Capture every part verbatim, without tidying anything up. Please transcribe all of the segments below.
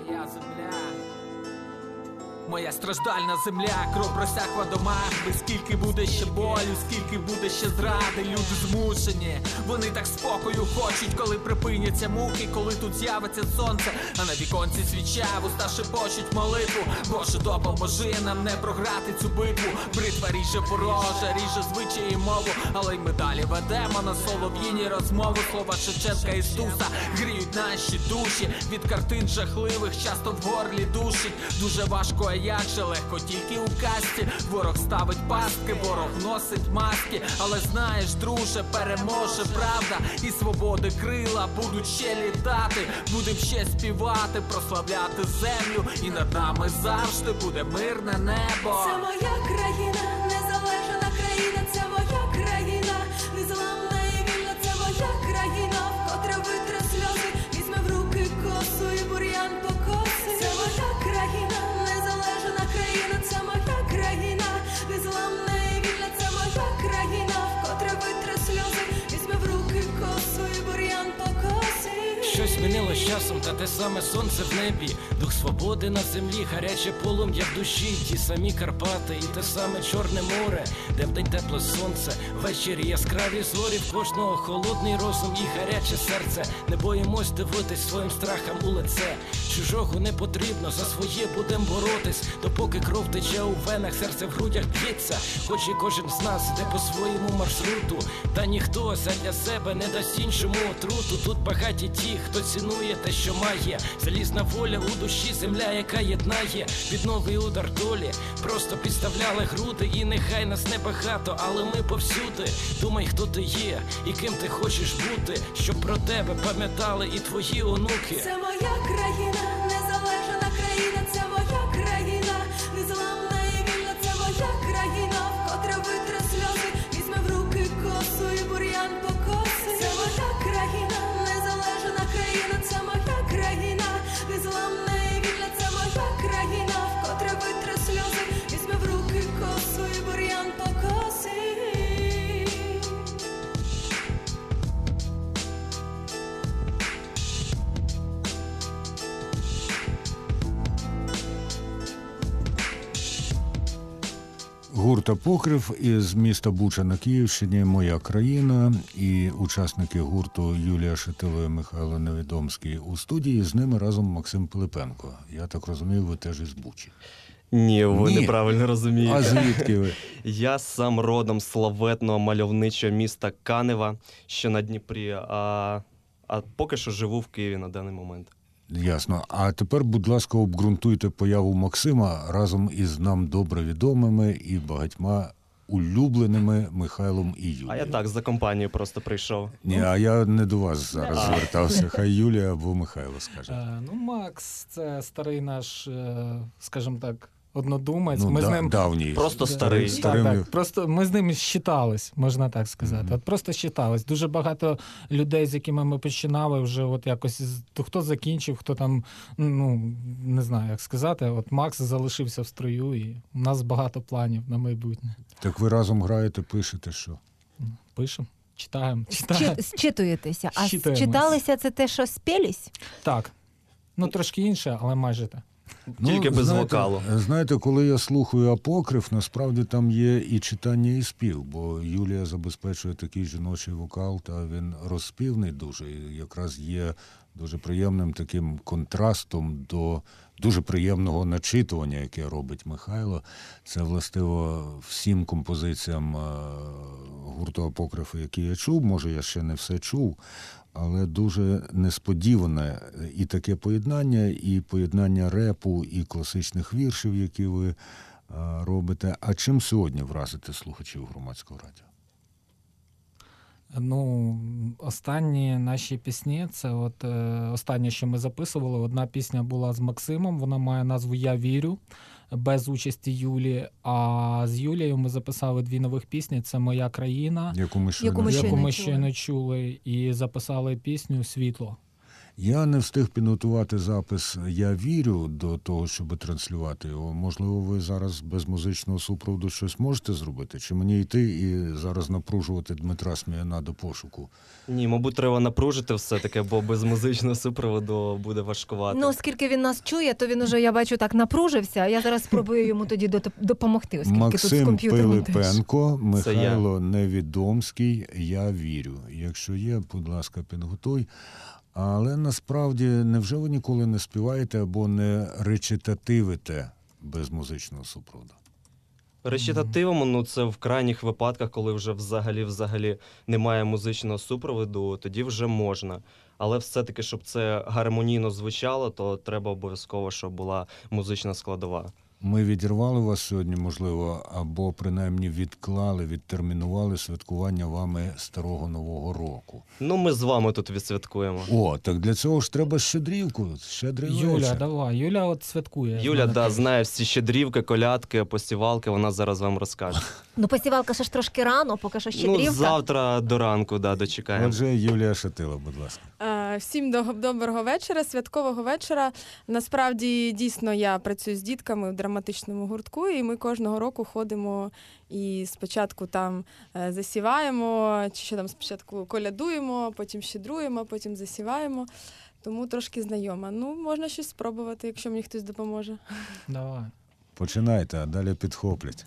Моя земля, моя страждальна земля, кров просякла домами. Скільки буде ще болю, скільки буде ще зради. Люди змушені, вони так спокою хочуть, коли припиняться муки, коли тут з'явиться сонце, а на віконці свіча, в уста шепочуть молитву. Боже, допоможи нам не програти цю битву. Бритва ріже пороже, ріже звичаї і мову, але й ми далі ведемо на солов'їні розмову. Слова Шевченка і Стуса гріють наші душі. Від картин жахливих часто в горлі душить. Дуже важко, а як же легко тільки у касті. Ворог ставить пастки, ворог носить маски. Але знаєш, друже, переможе правда, і свободи крила будуть ще літати. Будем ще співати, прославляти землю, і над нами завжди буде мирне небо. Це моя країна, незалежна країна, це моя країна, незламна і вільна, це моя країна, вкотре витре сльози, візьме в руки косу і бур'ян покоси. Це моя країна, незалежна країна, це моя країна, незламна і вільна, це моя країна, вкотре витре сльози, візьме в руки косу і бур'ян покоси. Щось змінило з часом, та те саме сонце в небі, дух свободи на землі, гаряче полум'я в душі, ті самі Карпати і те саме Чорне море, де вдень тепле сонце, ввечері яскраві зорі, в кожного холодний розум і гаряче серце. Не боїмось дивитись своїм страхам у лице, чужого не потрібно, за своє будем боротись, допоки кров тече у венах, серце в грудях б'ється, хоч і кожен з нас йде по своєму маршруту, та ніхто задля себе не дасть іншому отруту. Тут багаті ті, хто цінує те, що має, залізна воля у душі, земля, яка єднає. Під новий удар долі просто підставляли груди, і нехай нас небагато, але ми повсюди. Думай, хто ти є і ким ти хочеш бути, щоб про тебе пам'ятали і твої онуки. Це моя країна, незалежна країна, це моя країна, незламна і вільна, це моя країна, вкотре витре сльози, візьме в руки косу і бур'ян покоси. Це моя країна, незалежна країна, це моя країна, незламна і вільна, це моя країна, вкотре витре сльози, візьме в руки косу і бур'ян покоси. Гурт «Апокриф» із міста Буча на Київщині, «Моя країна», і учасники гурту Юлія Шатило і Михайло Невідомський у студії, з ними разом Максим Пилипенко. Я так розумію, ви теж із Бучі. Ні, ви Ні. неправильно розумієте. А звідки ви? Я сам родом з славетного мальовничого міста Канева, що на Дніпрі, а, а поки що живу в Києві на даний момент. Ясно. А тепер, будь ласка, обґрунтуйте появу Максима разом із нам добре відомими і багатьма улюбленими Михайлом і Юлією. А я так, за компанію просто прийшов. Ні, а я не до вас зараз А. звертався. Хай Юлія або Михайло скаже. Е, ну, Макс – це старий наш, е, скажімо так, однодумець. Ну, ми да, з ним давній. Просто старий. Старим. Так, так. Просто ми з ним щитались, можна так сказати. Мгм. От просто щитались. Дуже багато людей, з якими ми починали, вже от якось з- то хто закінчив, хто там, ну не знаю, як сказати. От Макс залишився в строю, і у нас багато планів на майбутнє. Так ви разом граєте, пишете, що? Пишемо, читаємо, читаємо. Чи- Зчитуєтеся. А Щитуємось. считалися це те, що спілись? Так. Ну трошки інше, але майже те. Тільки без знаєте, вокалу. Знаєте, коли я слухаю «Апокриф», насправді там є і читання, і спів, бо Юлія забезпечує такий жіночий вокал, та він розспівний дуже, і якраз є дуже приємним таким контрастом до дуже приємного начитування, яке робить Михайло. Це властиво всім композиціям е, гурту «Апокриф», які я чув, може я ще не все чув, але дуже несподіване і таке поєднання, і поєднання репу, і класичних віршів, які ви а, робите. А чим сьогодні вразите слухачів Громадського радіо? Ну, останні наші пісні, це от е, останнє, що ми записували, одна пісня була з Максимом, вона має назву «Я вірю», без участі Юлі, а з Юлією ми записали дві нових пісні, це «Моя країна», Яку ми щойно Яку ми чули. яку щойно ми чули. щойно чули, і записали пісню «Світло». Я не встиг підготувати запис «Я вірю» до того, щоб транслювати його. Можливо, ви зараз без музичного супроводу щось можете зробити? Чи мені йти і зараз напружувати Дмитра Сміяна до пошуку? Ні, мабуть, треба напружити все-таки, бо без музичного супроводу буде важкувато. Ну, оскільки він нас чує, то він уже, я бачу, так напружився. Я зараз спробую йому тоді дот- допомогти, оскільки тут з Максим комп'ютером теж. Пилипенко, Це я. Михайло Невідомський, «Я вірю». Якщо є, будь ласка, підготуй. Але насправді, невже ви ніколи не співаєте або не речитативите без музичного супроводу? Речитативом, ну це в крайніх випадках, коли вже взагалі-взагалі немає музичного супроводу, тоді вже можна. Але все-таки, щоб це гармонійно звучало, то треба обов'язково, щоб була музична складова. Ми відірвали вас сьогодні, можливо, або принаймні відклали, відтермінували святкування вами Старого Нового року. Ну, ми з вами тут відсвяткуємо. О, так для цього ж треба щедрівку, щедрий Юля, вечір. давай. Юля от святкує. Юля, Знаю, да, так. знає всі щедрівки, колядки, посівалки, вона зараз вам розкаже. Ну, посівалка ще ж трошки рано, поки що Ну, щедрівка. завтра до ранку, да, дочекаємо. Отже, Юлія Шатила, будь ласка. Е, Всім до- доброго вечора, святкового вечора. Насправді, дійсно, я працюю з дітками в драматичному гуртку, і ми кожного року ходимо і спочатку там е, засіваємо, чи що там спочатку колядуємо, потім щедруємо, потім засіваємо. Тому трошки знайома. Ну, можна щось спробувати, якщо мені хтось допоможе. Давай. Починайте, а далі підхоплять.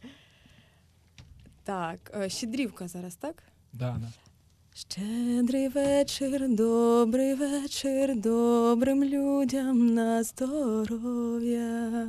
Так, е, щедрівка зараз, так? Да, да. Щедрий вечір, добрий вечір, добрим людям на здоров'я.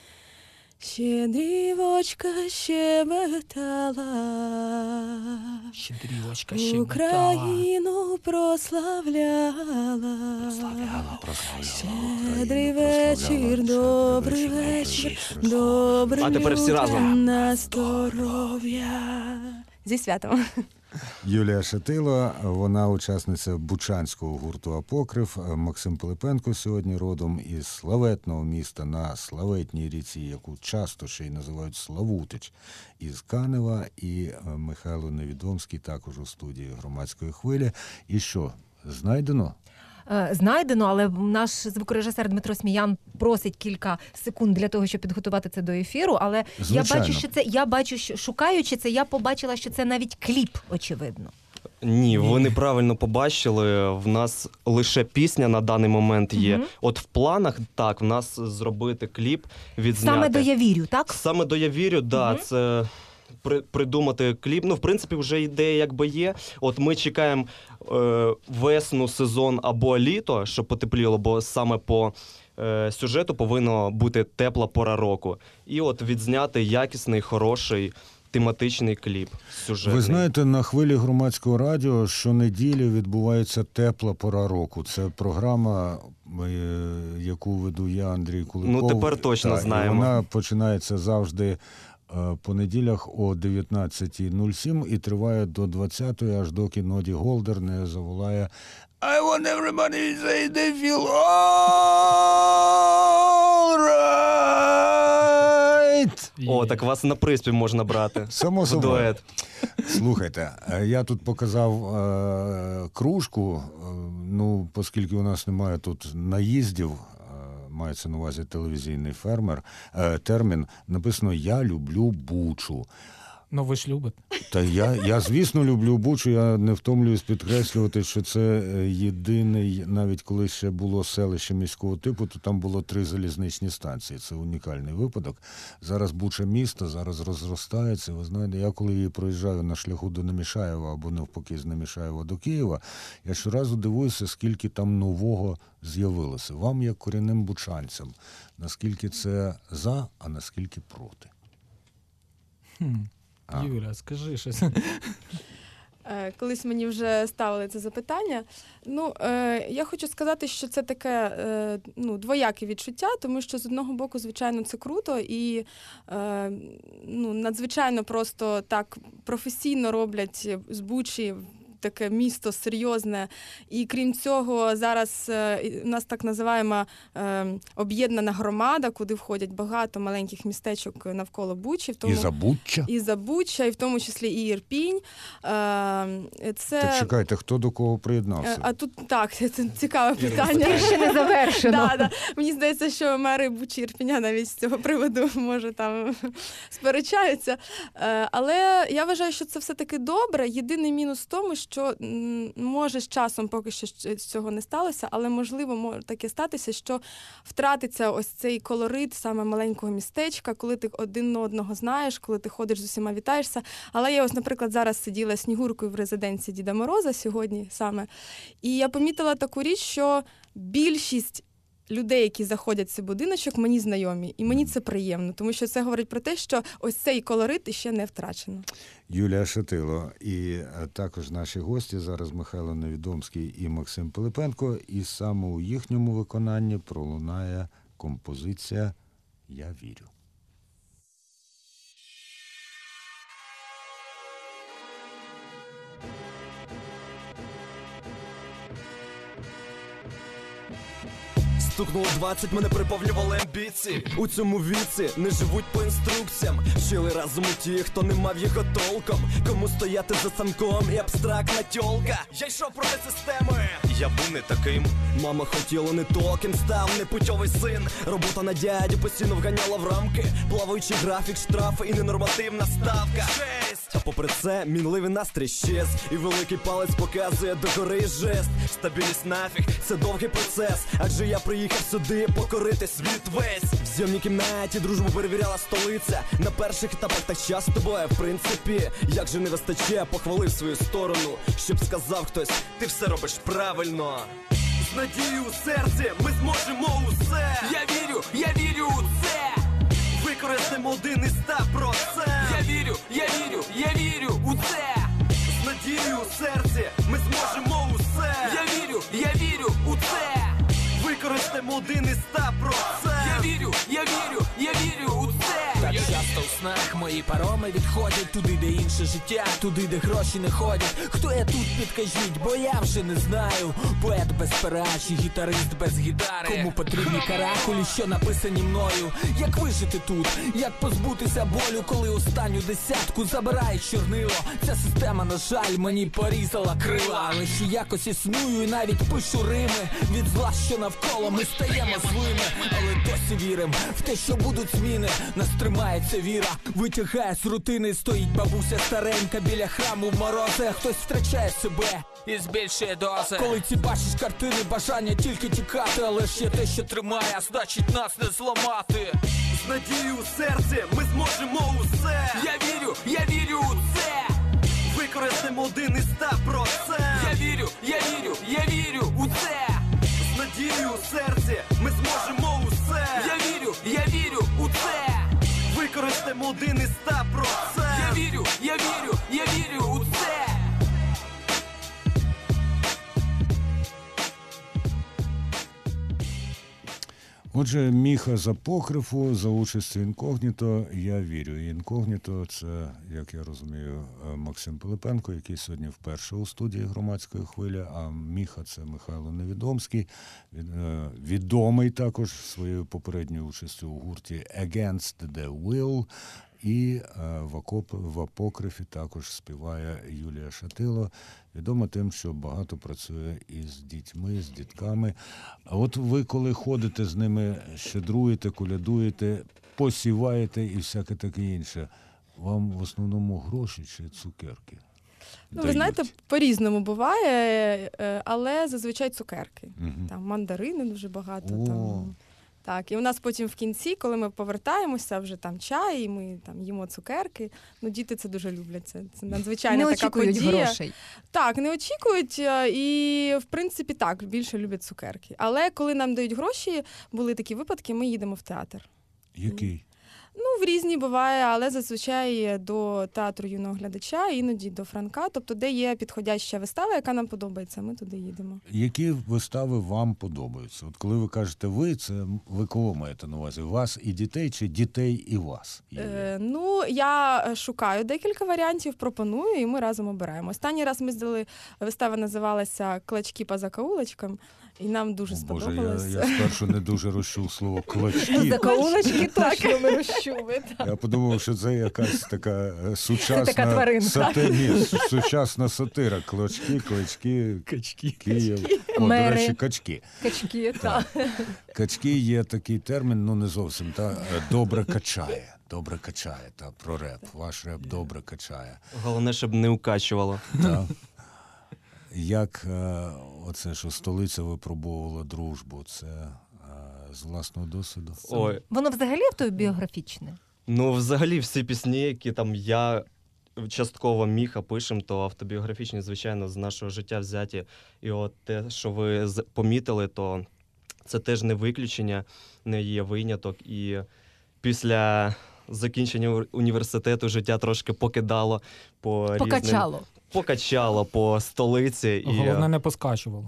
Щедрівочка щебетала, Щедрівочка, щебетала. Україну прославляла. Прославляла, прославляла. Щедрий вечір, добрий вечір, добрим А тепер всі разом. людям на здоров'я. Зі святом. Юлія Шатила, вона учасниця бучанського гурту «Апокриф». Максим Пилипенко сьогодні родом із славетного міста на славетній ріці, яку часто ще й називають Славутич, із Канева. І Михайло Невідомський також у студії «Громадської хвилі». І що, знайдено? Е, Знайдено, але наш звукорежисер Дмитро Сміян просить кілька секунд для того, щоб підготувати це до ефіру. Але Звичайно. я бачу, що це я бачу, що шукаючи це, я побачила, що це навіть кліп, очевидно. Ні, ви неправильно побачили. В нас лише пісня на даний момент є. Мгм. От в планах, так, в нас зробити кліп, відзняти. Саме до «Я вірю», так? Саме до «Я вірю», да, Мгм. це при, придумати кліп. Ну, в принципі, вже ідея якби є. От ми чекаємо е, весну, сезон або літо, щоб потепліло, бо саме по е, сюжету повинна бути тепла пора року. І от відзняти якісний, хороший, тематичний кліп сюжетний. Ви знаєте, на хвилі громадського радіо щонеділі відбувається «Тепла пора року». Це програма, е, яку веду я, Андрій Куликов. Ну, тепер точно Так, і знаємо. Вона починається завжди е, по неділях о дев'ятнадцята нуль сім і триває до двадцятої, аж доки Ноді Голдер не заволає I want everybody to say they feel all right. О, так вас на приспів можна брати. Само В собою. дует. Слухайте, е, я тут показав е, кружку, е, ну, оскільки у нас немає тут наїздів, е, мається на увазі телевізійний фермер, е, термін, написано «Я люблю Бучу». Ну, ви ж любите. Та я, я, звісно, люблю Бучу, я не втомлююсь підкреслювати, що це е, єдиний, навіть коли ще було селище міського типу, то там було три залізничні станції. Це унікальний випадок. Зараз Буча місто, зараз розростається. Ви знаєте, я коли її проїжджаю на шляху до Немішаєва або навпаки з Немішаєва до Києва, я щоразу дивуюся, скільки там нового з'явилося. Вам, як корінним бучанцям, наскільки це за, а наскільки проти? Хм. А. Юля, скажи щось. Е, Колись мені вже ставили це запитання. Ну, е, я хочу сказати, що це таке е, ну, двояке відчуття, тому що з одного боку, звичайно, це круто і е, ну, надзвичайно просто так професійно роблять з Бучі таке місто серйозне. І крім цього, зараз е, у нас так називаємо е, об'єднана громада, куди входять багато маленьких містечок навколо Бучі. В тому, І Забуччя? І Забуччя, і в тому числі і Ірпінь. Е, це... Так чекайте, хто до кого приєднався? А тут, так, це цікаве питання. Ще не завершено. Да, да. Мені здається, що мери Бучі і Ірпеня навіть з цього приводу, може, там сперечаються. Але я вважаю, що це все-таки добре. Єдиний мінус в тому, що, може, з часом поки що цього не сталося, але, можливо, може таке статися, що втратиться ось цей колорит саме маленького містечка, коли ти один одного знаєш, коли ти ходиш з усіма, вітаєшся. Але я ось, наприклад, зараз сиділа Снігуркою в резиденції Діда Мороза сьогодні саме, і я помітила таку річ, що більшість людей, які заходять в цей будиночок, мені знайомі. І мені це приємно, тому що це говорить про те, що ось цей колорит ще не втрачено. Юлія Шатило і також наші гості, зараз Михайло Невідомський і Максим Пилипенко, і саме у їхньому виконанні пролунає композиція «Я вірю». Стукнуло двадцять, мене приповнювали амбіції. У цьому віці не живуть по інструкціям. Вчили разом у ті, хто не мав його толком. Кому стояти за станком і абстрактна тьолка. Я йшов проти системи, я був не таким. Мама хотіла не то, ким став непутьовий син. Робота на дядю постійно вганяла в рамки. Плаваючий графік, штрафи і ненормативна ставка. А попри це, мінливий настрій щез. І великий палець показує догори жест. Стабільність нафіг, це довгий процес. Адже я приїхав сюди покорити світ весь. В зйомній кімнаті дружбу перевіряла столиця. На перших етапах так часто буває, в принципі. Як же не вистачає, похвалив свою сторону. Щоб сказав хтось, ти все робиш правильно. З надією у серці ми зможемо усе. Я вірю, я вірю у це. Використаємо один із ста процентів. Я вірю, я вірю, я вірю у це. З надією у серці ми зможемо усе. Я вірю, я вірю у це. Використаємо один із ста процентів. Я вірю, я вірю, я вірю у це. Так часто у снах мої пароми відходять туди, де інше життя, туди, де гроші не ходять. Хто я тут, підкажіть, бо я вже не знаю. Поет без пера чи гітарист без гітари. Кому потрібні каракулі, що написані мною. Як вижити тут, як позбутися болю, коли останню десятку забирає чорнило. Ця система, на жаль, мені порізала крила. Але ще якось існую і навіть пишу рими. Від зла, що навколо, ми стаємо злими. Але досі вірим в те, що будуть зміни. Нас тримається віра, витягає з рутини. Стоїть бабуся старенька біля храму в морози. Хтось втрачає себе і збільшує дози. Коли ці бачиш картини, бажання тільки тікати. Але ж є те, що тримає, а значить нас не зламати. З надією у серці ми зможемо усе. Я вірю, я вірю у це. Використаємо один із ста процентів. Я вірю, я вірю, я вірю у це. З надією у серці ми зможемо усе. Я вірю, я вірю у це. Використаємо один із ста процентів. Я вірю, я вірю, я вірю у це. Отже, Міха з апокрифу за участю Інкогніто «Я вірю». І Інкогніто – це, як я розумію, Максим Пилипенко, який сьогодні вперше у студії «Громадської хвилі», а Міха – це Михайло Невідомський, відомий також своєю попередньою участю у гурті «Against the Will». І в, окоп, в апокрифі також співає Юлія Шатило, відома тим, що багато працює із дітьми, з дітками. А от ви, коли ходите з ними, щедруєте, колядуєте, посіваєте і всяке таке інше, вам в основному гроші чи цукерки? Ну, ви знаєте, по-різному буває, але зазвичай цукерки. Угу. Там мандарини дуже багато. О. Там... Так, і у нас потім в кінці, коли ми повертаємося, вже там чай, і ми там їмо цукерки. Ну, діти це дуже люблять. Це, це надзвичайна не така подія. Не очікують грошей. Так, не очікують, і, в принципі, так, більше люблять цукерки. Але коли нам дають гроші, були такі випадки, ми їдемо в театр. Який? Ну, в різні буває, але зазвичай до театру юного глядача, іноді до Франка. Тобто, де є підходяща вистава, яка нам подобається, ми туди їдемо. Які вистави вам подобаються? От коли ви кажете ви, це ви кого маєте на увазі? Вас і дітей, чи дітей і вас? Е, ну, я шукаю декілька варіантів, пропоную, і ми разом обираємо. Останній раз ми здали, вистава називалася «Клочки по закоулочкам», і нам дуже О, сподобалось. Боже, я, я спершу не дуже розчув слово «клочки». Закоулочки точно ми розчули. Я подумав, що це якась така е, сучасна Це така тваринка. сати- ні, сучасна сатира. Клочки, клочки, Качки. Київ. О, до Мери. речі, качки. Качки, так. Качки є такий термін, ну не зовсім, та е, добре качає. Добре качає, та про реп. Ваш реп добре качає. Головне, щоб не укачувало. Та. Як е, оце, що столиця випробовувала дружбу, це е, з власного досвіду? Ой, Воно взагалі автобіографічне? ну взагалі всі пісні, які там я частково Міха пишем, то автобіографічні, звичайно, з нашого життя взяті. І от те, що ви з- помітили, то це теж не виключення, не є виняток. І після закінчення ур- університету життя трошки покидало по різним... Покачало. Покачало по столиці. І... Головне, не поскачувало.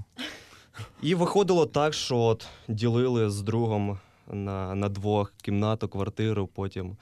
І виходило так, що от ділили з другом на, на двох кімнату, квартиру, потім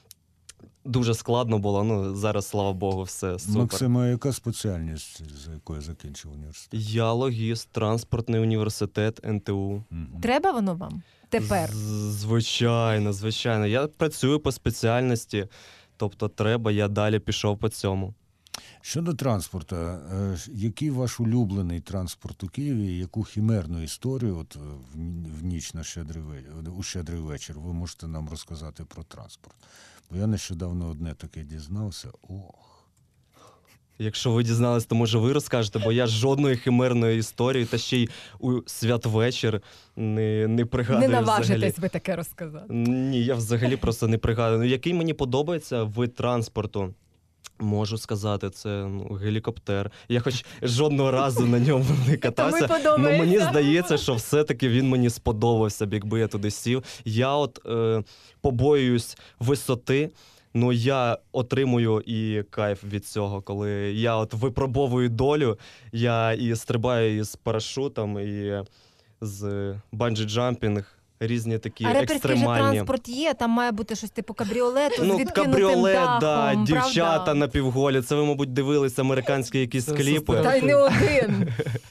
дуже складно було. Ну, зараз, слава Богу, все супер. Максима, яка спеціальність, за якою закінчив університет? Я логіст, транспортний університет, ен те у. Мгм. Треба воно вам? Тепер? З- Звичайно, звичайно. Я працюю по спеціальності, тобто треба, я далі пішов по цьому. Щодо транспорту, е, ж- який ваш улюблений транспорт у Києві, яку хімерну історію от, е, в ні- в ніч на щедрий вечір, у щедрий вечір ви можете нам розказати про транспорт? Бо я нещодавно одне таке дізнався. Ох. Якщо ви дізнались, то може ви розкажете, бо я жодної химерної історії, та ще й у святвечір не, не пригадую Не взагалі. наважитесь ви таке розказати. Ні, я взагалі просто не пригадую. Ну, який мені подобається вид транспорту? Можу сказати, це ну, гелікоптер. Я хоч жодного разу на ньому не катався. Тобі Ну, мені подобається? здається, що все-таки він мені сподобався б, якби я туди сів. Я от е, побоююсь висоти, ну я отримую і кайф від цього, коли я от випробовую долю, я і стрибаю із парашутом, і з банджі-джампінг, різні такі А реперський же екстремальні. транспорт є, там має бути щось типу кабріолету з Ну, відкинутим кабріолет, дахом, да, дівчата правда? напівголі. Це ви, мабуть, дивились американські якісь Це кліпи. Та й не один.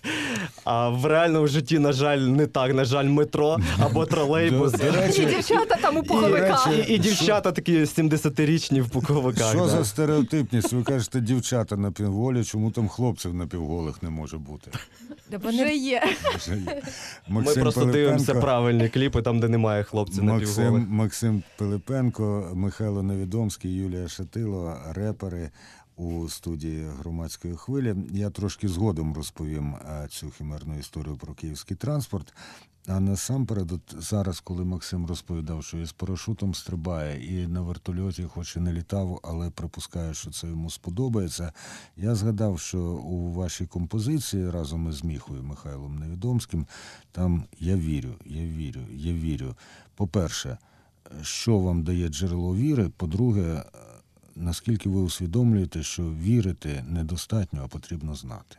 А в реальному житті, на жаль, не так. На жаль, метро або тролейбус. До- до І речі, дівчата там у І, пуховиках. і, і дівчата такі сімдесятирічні в пуховиках. Що да. за стереотипність? Ви кажете, дівчата напівголі, чому там хлопців напівголих не може бути? Та Вже вони- є. Вже є. Ми Максим просто дивимося Пилипенко- правильні кліпи, там, де немає хлопців Максим, напівголих. Максим Пилипенко, Михайло Невідомський, Юлія Шатило, репери у студії «Громадської хвилі». Я трошки згодом розповім а, цю химерну історію про київський транспорт. А насамперед, от зараз, коли Максим розповідав, що із парашутом стрибає і на вертольоті хоч і не літав, але припускає, що це йому сподобається, я згадав, що у вашій композиції разом із Міхою Михайлом Невідомським, там «Я вірю, я вірю, я вірю». По-перше, що вам дає джерело віри? По-друге, наскільки ви усвідомлюєте, що вірити недостатньо, а потрібно знати?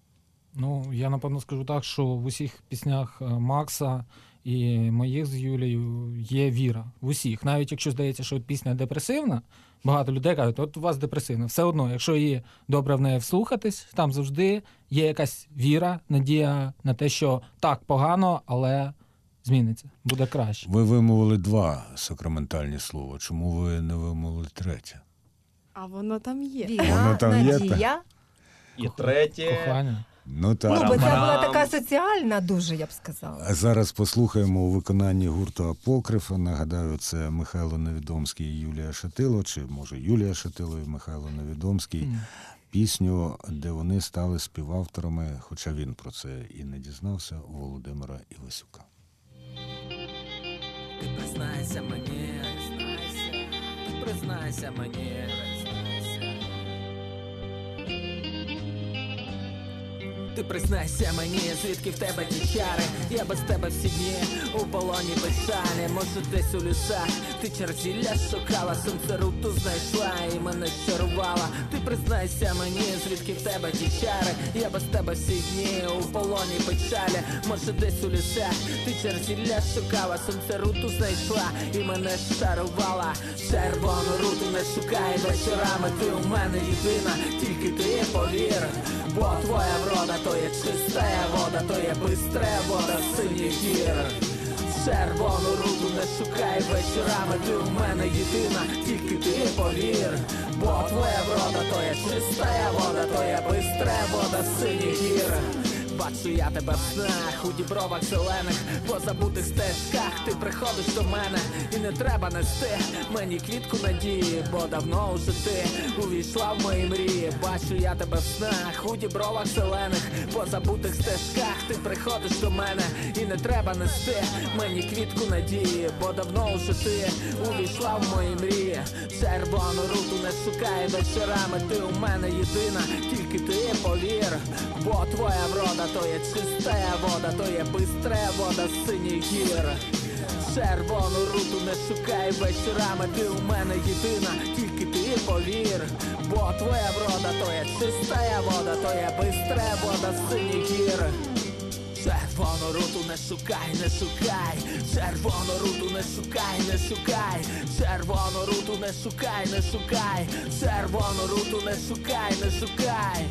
Ну, я напевно скажу так, що в усіх піснях е, Макса і моїх з Юлією є віра. В усіх. Навіть якщо здається, що пісня депресивна, багато людей кажуть, от у вас депресивна. Все одно, якщо її добре в неї вслухатись, там завжди є якась віра, надія на те, що так, погано, але зміниться, буде краще. Ви вимовили два сакраментальні слова. Чому ви не вимовили третє? А воно там є. Воно Віра, там є, надія. І третє. Кохання. Ну так. Ну, бо це Парам-парам. була така соціальна дуже, я б сказала. А зараз послухаємо у виконанні гурту «Апокрифа». Нагадаю, це Михайло Невідомський і Юлія Шатило, чи може Юлія Шатило і Михайло Невідомський. Ні. Пісню, де вони стали співавторами, хоча він про це і не дізнався, у Володимира Івасюка. Ти признайся мені, признайся, признайся мені, признайся. Ти признайся мені, звідки в тебе ті чари. Я без тебе всі дні у полоні печалі. Може десь у лісах ти черзілля шукала, сонце руту знайшла і мене чарувала. Ти признайся мені, звідки в тебе ті чари. Я без тебе всі дні у полоні печалі. Може десь у лісах ти черзілля шукала, сонце руту знайшла і мене чарувала. Червону руту не шукай вечорами, ти у мене єдина, тільки ти повір. Бо твоя врода то є чистая вода, то є бистрая вода синіх гір. Червону руту не шукай вечорами, ти у мене єдина, тільки ти повір. Бо твоя врода то є чистая вода, то є бистрая вода синіх гір. Бачу я тебе в снах, у дібровах зелених, по забутих стежках. Ти приходиш до мене і не треба нести мені квітку надії, бо давно уже ти увійшла в мої мрії. Бачу я тебе в снах, у дібровах зелених, по забутих стежках. Ти приходиш до мене і не треба нести мені квітку надії, бо давно уже ти увійшла в мої мрії. Червону руту не шукай вечорами, ти у мене єдина, тільки ти повір. Бо твоя врода то є чистая вода, то є бистрая вода синіх гір. Червону руту не шукай вечорами, ти у мене єдина, тільки ти повір. Бо твоя врода то є чистая вода, то є бистрая вода синіх гір. Червону руту не шукай, не шукай, червону руту не шукай, не шукай, червону руту не шукай, не шукай, червону руту не шукай, не шукай.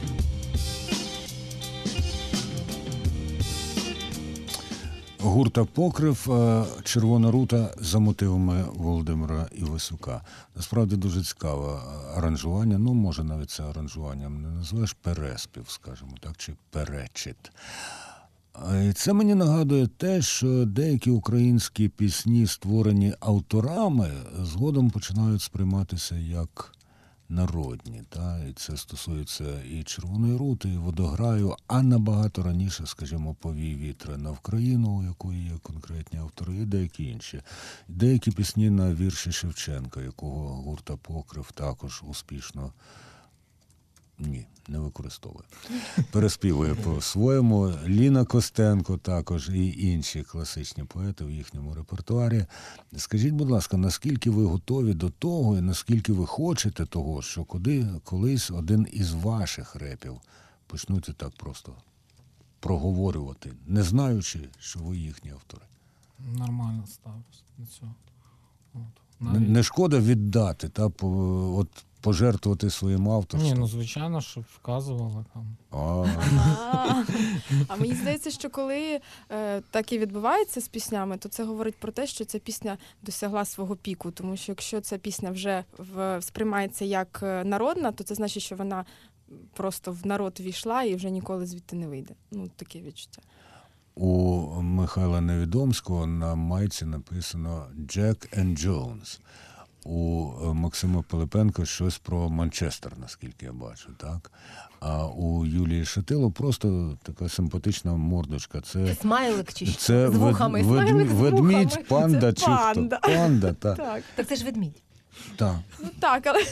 Гурт «Апокриф», «Червона рута» за мотивами Володимира Івасюка. Насправді дуже цікаве аранжування, ну, може, навіть це аранжуванням не назвеш, переспів, скажімо так, чи перечит. І це мені нагадує те, що деякі українські пісні, створені авторами, згодом починають сприйматися як народні. Та? І це стосується і «Червоної рути», і «Водограю», а набагато раніше, скажімо, «Повій вітре на Вкраїну», у якої є конкретні автори, і деякі інші. Деякі пісні на вірші Шевченка, якого гурт «Апокриф» також успішно ні, не використовує. Переспівує по-своєму. Ліна Костенко також і інші класичні поети в їхньому репертуарі. Скажіть, будь ласка, наскільки ви готові до того і наскільки ви хочете того, що куди, колись один із ваших репів почнуть так просто проговорювати, не знаючи, що ви їхні автори? Нормально ставлюсь до цього. От. Не, Навіть... не шкода віддати, та, по, от, пожертвувати своїм авторством? Ні, ну звичайно, щоб вказували там. А, А мені здається, що коли е, так і відбувається з піснями, то це говорить про те, що ця пісня досягла свого піку. Тому що якщо ця пісня вже в, сприймається як народна, то це значить, що вона просто в народ війшла і вже ніколи звідти не вийде. Ну, таке відчуття. У Михайла Невідомського на майці написано «Jack and Jones». У Максима Пилипенка щось про Манчестер, наскільки я бачу, так? А у Юлії Шатило просто така симпатична мордочка. Це смайлик чи що? Це з вухами. вед, Смайлик вед, з ведмідь, вухами. панда Це чи панда. хто? Панда, так. Так, Так це ж ведмідь. Так. ну так, але...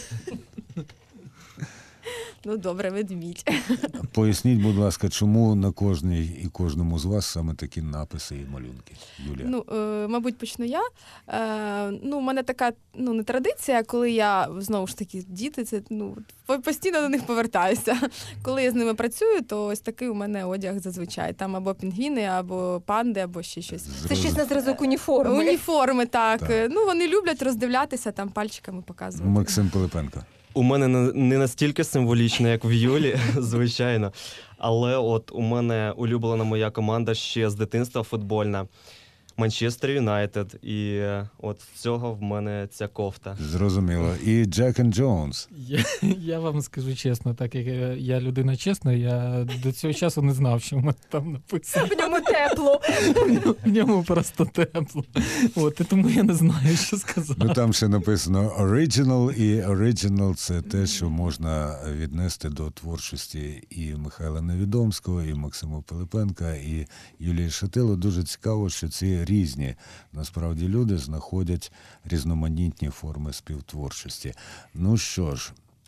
Ну, добре, ведмідь. Поясніть, будь ласка, чому на кожній і кожному з вас саме такі написи і малюнки? Юлія. Ну, е, мабуть, почну я. Е, ну, у мене така, ну, не традиція, коли я, знову ж таки, діти, це, ну, постійно до них повертаюся. Коли я з ними працюю, то ось такий у мене одяг зазвичай. Там або пінгвіни, або панди, або ще щось. Це щось на зразок уніформи. Уніформи, так. Так. Ну, вони люблять роздивлятися, там пальчиками показувати. Максим Пилипенко. У мене не- не настільки символічно, як в Юлі, звичайно. Але от у мене улюблена моя команда ще з дитинства футбольна. Манчестер Юнайтед. І е, от з цього в мене ця кофта. Зрозуміло. І Jack and Jones. Я, я вам скажу чесно, так як я, я людина чесна, я до цього часу не знав, що в мене там написано. В ньому тепло. В ньому просто тепло. От, і тому я не знаю, що сказати. Ну там ще написано «Original», і «Original» – це те, що можна віднести до творчості і Михайла Невідомського, і Максима Пилипенка, і Юлії Шатило. Дуже цікаво, що ці різні, насправді, люди знаходять різноманітні форми співтворчості. Ну що ж,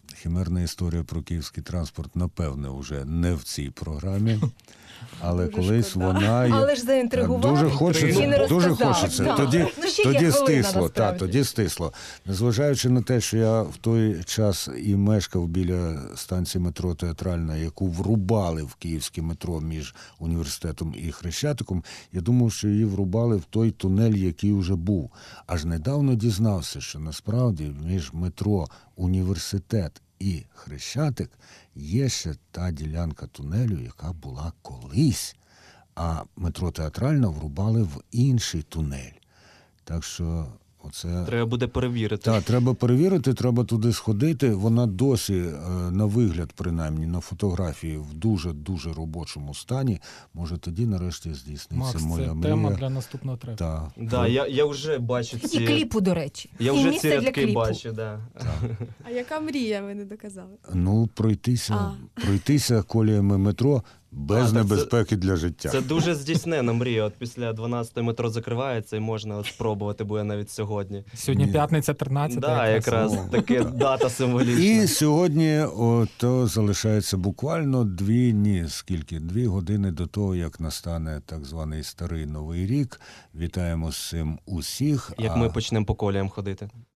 химерна історія про київський транспорт, напевне, вже не в цій програмі. Але Дуже колись шкода. вона... є- Але ж заінтригував Дуже і хочеться, не дуже розказав. хочеться. Так. Тоді, Ну, ще є тоді хвилина, стисло, та, насправді. тоді стисло. Незважаючи на те, що я в той час і мешкав біля станції метро Театральна, яку врубали в київське метро між університетом і Хрещатиком, я думав, що її врубали в той тунель, який вже був. Аж недавно дізнався, що насправді між метро Університет і Хрещатик є ще та ділянка тунелю, яка була колись, а метро Театральна врубали в інший тунель. Так що оце... Треба буде перевірити. Так, треба перевірити, треба туди сходити. Вона досі, е, на вигляд, принаймні, на фотографії, в дуже-дуже робочому стані. Може, тоді нарешті здійсниться Макс, моя це мрія. тема для наступного треку. Так. Да, я, я вже бачу ці... І кліпу, до речі. Я і вже ці місце для рядки кліпу. бачу, да. А яка мрія, ви не доказали? Ну, пройтися, А. пройтися коліями метро без А, так небезпеки для життя. Це дуже здійснена мрія. От після дванадцятої метро закривається і можна от спробувати, бо я навіть сьогодні. Сьогодні Ні. п'ятниця тринадцята. Да, якраз О, таке так. дата символічна. І сьогодні ото залишається буквально дві, ні, скільки, дві години до того, як настане так званий Старий Новий рік. Вітаємо з цим усіх. Як А- ми почнемо по коліям ходити.